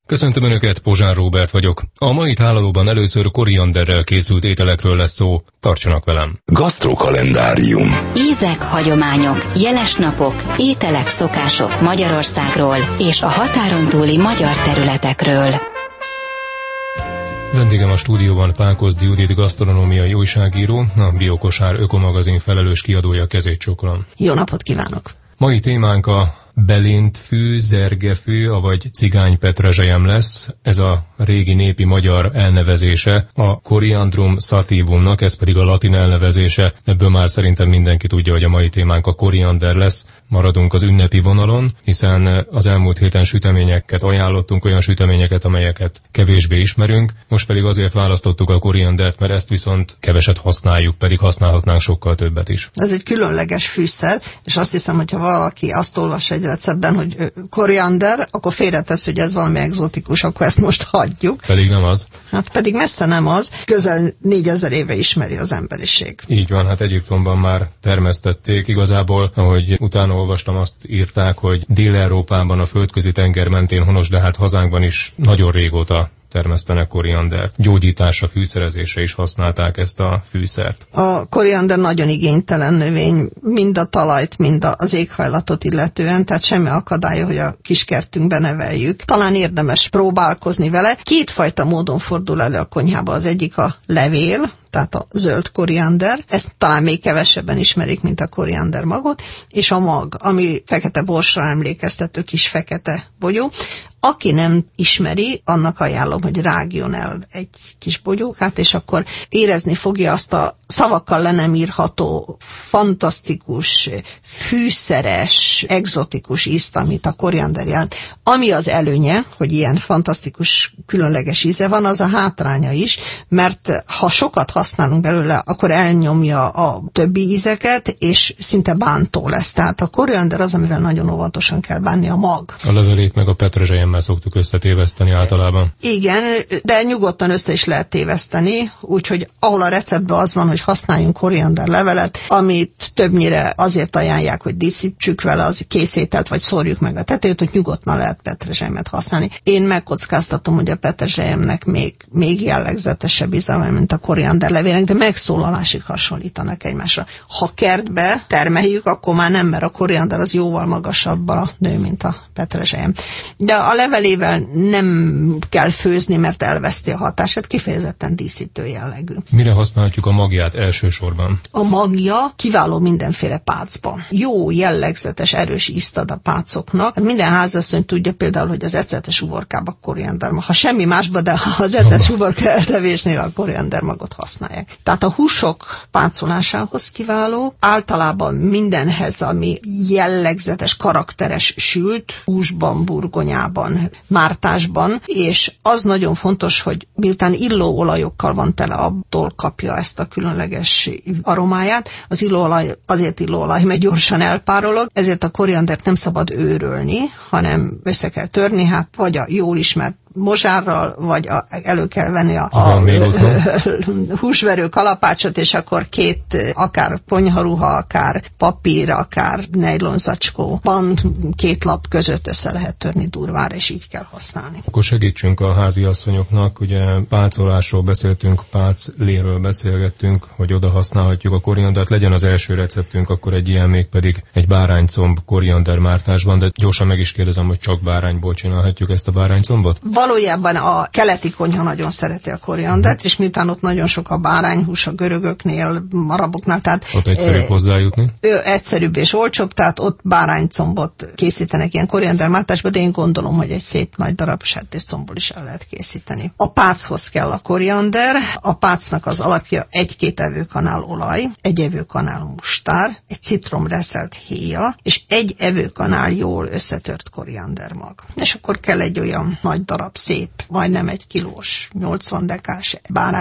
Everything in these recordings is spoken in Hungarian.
Köszöntöm Önöket, Pozsár Róbert vagyok. A mai tálalóban először korianderrel készült ételekről lesz szó. Tartsanak velem! Gasztrokalendárium. Ízek, hagyományok, jeles napok, ételek, szokások Magyarországról és a határon túli magyar területekről. Vendégem a stúdióban Pákozdi Judit gasztronómiai újságíró, a Biokosár ökomagazin felelős kiadója, kezét csókolom. Jó napot kívánok! Mai témánk a belintfű, zergefű, avagy cigánypetrezselyem lesz. Ez a régi népi magyar elnevezése a Coriandrum sativumnak, ez pedig a latin elnevezése. Ebből már szerintem mindenki tudja, hogy a mai témánk a koriander lesz. Maradunk az ünnepi vonalon, hiszen az elmúlt héten süteményeket ajánlottunk, olyan süteményeket, amelyeket kevésbé ismerünk. Most pedig azért választottuk a koriandert, mert ezt viszont keveset használjuk, pedig használhatnánk sokkal többet is. Ez egy különleges fűszer, és azt hiszem, hogyha valaki azt olvas egy receptben, hogy koriander, akkor félretesz, hogy ez valami egzotikus, akkor ezt most hagyjuk. Pedig nem az. Hát pedig messze nem az. Közel 4000 éve ismeri az emberiség. Így van, hát Egyiptomban már termesztették. Igazából, ahogy utána olvastam, azt írták, hogy Dél-Európában, a földközi tenger mentén honos, de hát hazánkban is nagyon régóta termesztenek koriandert. Gyógyításra, fűszerezésre is használták ezt a fűszert. A koriander nagyon igénytelen növény, mind a talajt, mind az éghajlatot illetően, tehát semmi akadálya, hogy a kiskertünkbe neveljük. Talán érdemes próbálkozni vele. Kétfajta módon fordul elő a konyhába, az egyik a levél, tehát a zöld koriander, ezt talán még kevesebben ismerik, mint a koriander magot, és a mag, ami fekete borsra emlékeztető kis fekete bogyó. Aki nem ismeri, annak ajánlom, hogy rágjon el egy kis bogyókát, és akkor érezni fogja azt a szavakkal le nem írható, fantasztikus, fűszeres, egzotikus ízt, amit a koriander jelent. Ami az előnye, hogy ilyen fantasztikus, különleges íze van, az a hátránya is, mert ha sokat használunk belőle, akkor elnyomja a többi ízeket, és szinte bántó lesz. Tehát a koriander az, amivel nagyon óvatosan kell bánni, a mag. A levelét meg a petrezselyemmel szoktuk összetéveszteni általában. Igen, de nyugodtan össze is lehet téveszteni, úgyhogy ahol a receptben az van, hogy használjunk koriander levelet, amit többnyire azért ajánlják, hogy díszítsük vele az készételt, vagy szórjuk meg a tetejét, hogy nyugodtan lehet petrezselyemet használni. Én megkockáztatom, hogy a petrezselyemnek még jellegzetesebb íze van, mint a koriander levélnek, de megszólalásig hasonlítanak egymásra. Ha kertbe termeljük, akkor már nem, mert a koriander az jóval magasabb a nő, mint a petrezselyem. De a levelével nem kell főzni, mert elveszti a hatását, kifejezetten díszítő jellegű. Mire használhatjuk a magját elsősorban? A magja kiváló mindenféle pácban. Jó, jellegzetes, erős ízt ad a pácoknak. Hát minden házasszony tudja például, hogy az ecetes uborkába koriander mag. Ha semmi másba, de az ecetes uborka eltevésnél a koriander magot használják. Tehát a húsok pácolásához kiváló, általában mindenhez, ami jellegzetes, karakteres sült, húsban, burgonyában, mártásban, és az nagyon fontos, hogy miután illóolajokkal van tele, abból kapja ezt a különleges aromáját. Az illóolaj azért illóolaj, mert gyorsan elpárolog, ezért a koriandert nem szabad őrölni, hanem össze kell törni, hát vagy a jól ismert mozsárral, vagy elő kell venni a húsverő kalapácsot, és akkor akár konyharuha, akár papír, akár nejlonzacskóban 2 lap között össze lehet törni durvára, és így kell használni. Akkor segítsünk a háziasszonyoknak, ugye pácolásról beszéltünk, pácléről beszélgettünk, hogy oda használhatjuk a koriandert, legyen az első receptünk, akkor egy ilyen, mégpedig egy báránycomb koriander mártásban, de gyorsan meg is kérdezem, hogy csak bárányból csinálhatjuk ezt a báránycombot? Valójában a keleti konyha nagyon szereti a koriandert, és miután ott nagyon sok a bárányhús a görögöknél, araboknál, tehát ott egyszerűbb hozzájutni. Egyszerűbb és olcsóbb, tehát ott báránycombot készítenek ilyen koriandermártásba, de én gondolom, hogy egy szép nagy darab sertéscombból is el lehet készíteni. A páchoz kell a koriander, a pácnak az alapja 1-2 evőkanál olaj, 1 evőkanál mustár, egy citromreszelt héja, és 1 evőkanál jól összetört koriandermag. És akkor kell egy olyan nagy darab, szép, majdnem 1 kilós, 80 dekás bárány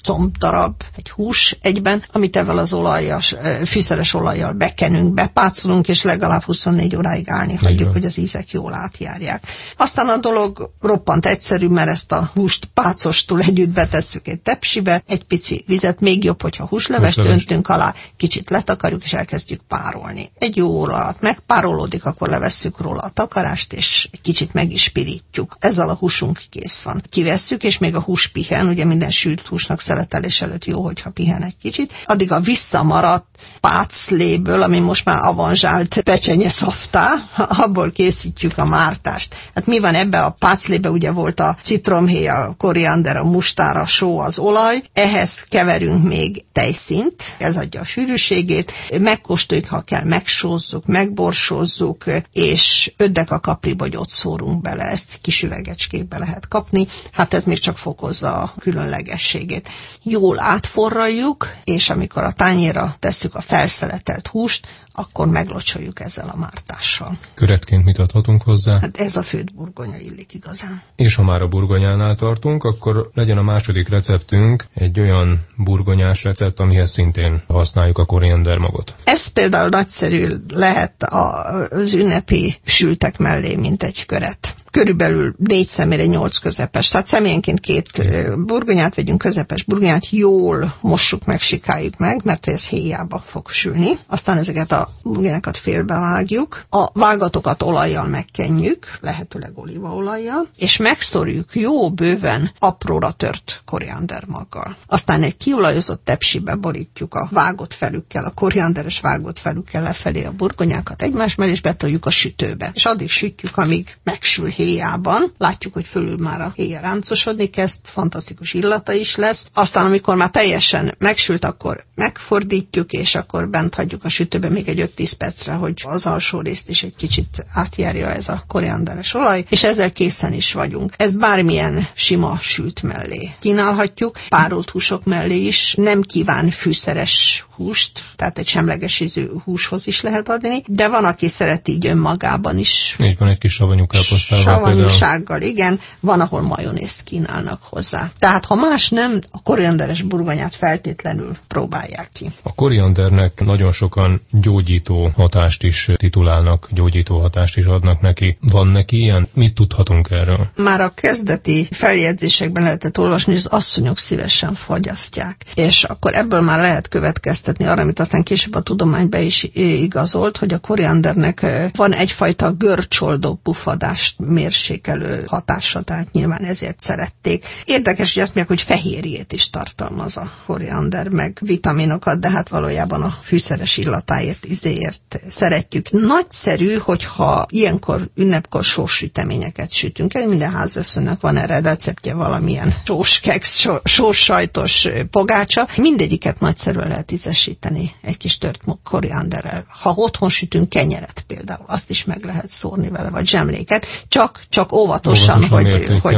combdarab, egy hús egyben, amit ezzel az fűszeres olajjal bekenünk, bepácolunk, és legalább 24 óráig állni hagyjuk, hogy az ízek jól átjárják. Aztán a dolog roppant egyszerű, mert ezt a húst pácostul együtt betesszük egy tepsibe, egy pici vizet, még jobb, hogyha húslevest öntünk alá, kicsit letakarjuk, és elkezdjük párolni. Egy jó óra alatt megpárolódik, akkor levesszük róla a takarást, és egy kicsit meg is pirítjuk. Ezzel a húsunk kész van. Kivesszük, és még a hús pihen, ugye minden sült húsnak szeletelés előtt jó, hogyha pihen egy kicsit. Addig a visszamaradt pácléből, ami most már avanzsált pecsenyeszaftá, abból készítjük a mártást. Hát mi van ebbe a páclébe? Ugye volt a citromhéj, a koriander, a mustár, a só, az olaj. Ehhez keverünk még tejszínt, ez adja a sűrűségét. Megkóstoljuk, ha kell, megsózzuk, megborsózzuk, és 5 deka kapribogyót szórunk bele, ezt kis üvegecskékbe lehet kapni. Hát ez még csak fokozza a különlegességét. Jól átforraljuk, és amikor a tányérra tesszük a felszeletelt húst, akkor meglocsoljuk ezzel a mártással. Köretként mit adhatunk hozzá? Hát ez a főtt burgonya illik igazán. És ha már a burgonyánál tartunk, akkor legyen a második receptünk egy olyan burgonyás recept, amihez szintén használjuk a koriandermagot. Ez például nagyszerű lehet az ünnepi sültek mellé, mint egy köret. Körülbelül 4 szemére 8 közepes. Tehát személyenként 2 burgonyát vegyünk, közepes burgonyát, jól mossuk meg, sikáljuk meg, mert ez héjába fog sülni. Aztán ezeket a burgonyákat félbevágjuk. A vágatokat olajjal megkenjük, lehetőleg olívaolajjal, és megszorjuk jó bőven apróra tört koriandermaggal. Aztán egy kiolajozott tepsibe borítjuk a vágott felükkel, a korianderes vágott felükkel lefelé a burgonyákat egymás mellé, és betoljuk a sütőbe. És addig sütjük, amíg megsül héjában. Látjuk, hogy fölül már a héja ráncosodni kezd, fantasztikus illata is lesz. Aztán, amikor már teljesen megsült, akkor megfordítjuk, és akkor bent hagyjuk a sütőbe még egy 5-10 percre, hogy az alsó részt is egy kicsit átjárja ez a korianderes olaj, és ezzel készen is vagyunk. Ez bármilyen sima sült mellé kínálhatjuk, párolt húsok mellé is, nem kíván fűszeres húst, tehát egy semleges ízű húshoz is lehet adni, de van, aki szereti így önmagában is. Így van, egy kis savanyú káposztával. Savanyúsággal, igen, van, ahol majonézt kínálnak hozzá. Tehát, ha más nem, a korianderes burgonyát feltétlenül próbálják ki. A koriandernek nagyon sokan gyógyító hatást is titulálnak, gyógyító hatást is adnak neki. Van neki ilyen? Mit tudhatunk erről? Már a kezdeti feljegyzésekben lehetett olvasni, hogy az asszonyok szívesen fogyasztják. És akkor ebből már lehet következtetni arra, amit aztán később a tudomány be is igazolt, hogy a koriandernek van egyfajta görcsoldó pufadást mérsékelő hatása, tehát nyilván ezért szerették. Érdekes, hogy azt mondják, hogy fehérjét is tartalmaz a koriander, meg vitaminokat, de hát valójában a fűszeres illatáért, ízéért szeretjük. Nagyszerű, hogyha ilyenkor, ünnepkor sós süteményeket sütünk. Minden házasszonynak van erre receptje, valamilyen sós keksz, sós sajtos pogácsa. Mindegyiket nagyszerűen lehet ízesíteni egy kis tört korianderrel. Ha otthon sütünk kenyeret például, azt is meg lehet szórni vele, vagy zsemléket, csak óvatosan hogy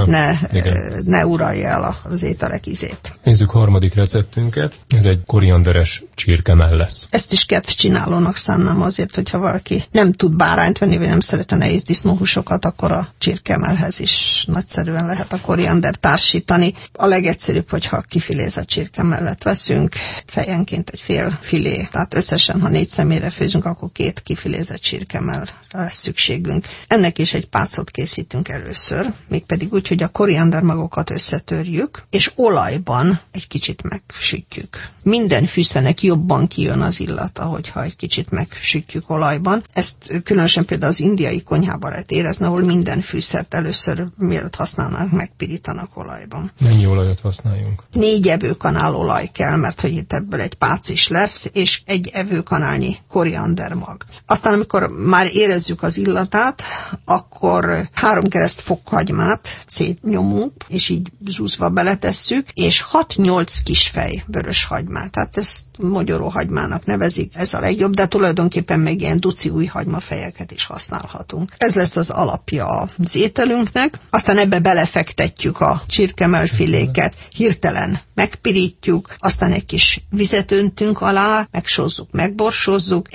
ne uralja el az ételek ízét. Nézzük harmadik receptünket. Ez egy korianderes csirkemell lesz. Ezt is kedvcsinálónak szánnám azért, hogyha valaki nem tud bárányt venni, vagy nem szeret a nehéz disznóhúsokat, akkor a csirkemellhez is nagyszerűen lehet a koriander társítani. A legegyszerűbb, hogyha kifiléz a csirkemellet veszünk, fejenként egy fél filé, tehát összesen, ha 4 személyre főzünk, akkor 2 kifilézett csirkemellre lesz szükségünk. Ennek is egy pácot készítünk először, mégpedig úgy, hogy a koriandermagokat összetörjük, és olajban egy kicsit megsütjük. Minden fűszernek jobban kijön az illata, hogyha egy kicsit megsütjük olajban. Ezt különösen például az indiai konyhában lehet érezni, ahol minden fűszert először, mielőtt használnak, megpirítanak olajban. Mennyi olajat használjunk? 4 evőkanál olaj kell, mert hogy itt ebből egy pác is lesz, és 1 evőkanálnyi koriandermag. Aztán, amikor már érezzük az illatát, akkor 3 kereszt fokhagymát szétnyomunk, és így zúzva beletesszük, és 6-8 kisfej vörös hagymát. Tehát ezt mogyoróhagymának nevezik, ez a legjobb, de tulajdonképpen meg ilyen duci új hagymafejeket is használhatunk. Ez lesz az alapja az ételünknek. Aztán ebbe belefektetjük a csirkemellfiléket, hirtelen megpirítjuk, aztán egy kis vizet öntünk alá, megsózzuk, megborsózzuk, egy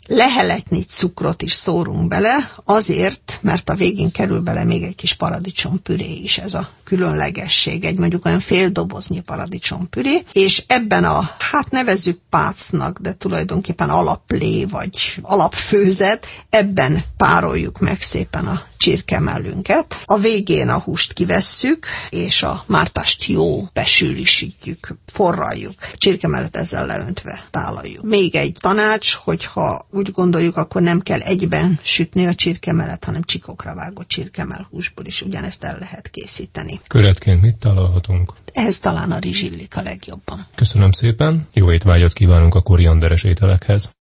leheletnyi cukrot is szórunk bele, azért, mert a végén kerül bele még egy kis paradicsompüré is, ez a különlegesség, mondjuk olyan fél doboznyi paradicsompüré, és ebben nevezzük pácnak, de tulajdonképpen alaplé vagy alapfőzet, ebben pároljuk meg szépen a csirkemellünket. A végén a húst kivesszük, és a mártást jó besűrűsítjük, forraljuk. A csirkemellet ezzel leöntve tálaljuk. Még egy tanács, hogyha úgy gondoljuk, akkor nem kell egyben sütni a csirkemellet, hanem csikokra vágott csirkemelhúsból is ugyanezt el lehet készíteni. Köretként mit találhatunk? Ehhez talán a rizsillik a legjobban. Köszönöm szépen, jó étvágyat kívánunk a korianderes ételekhez.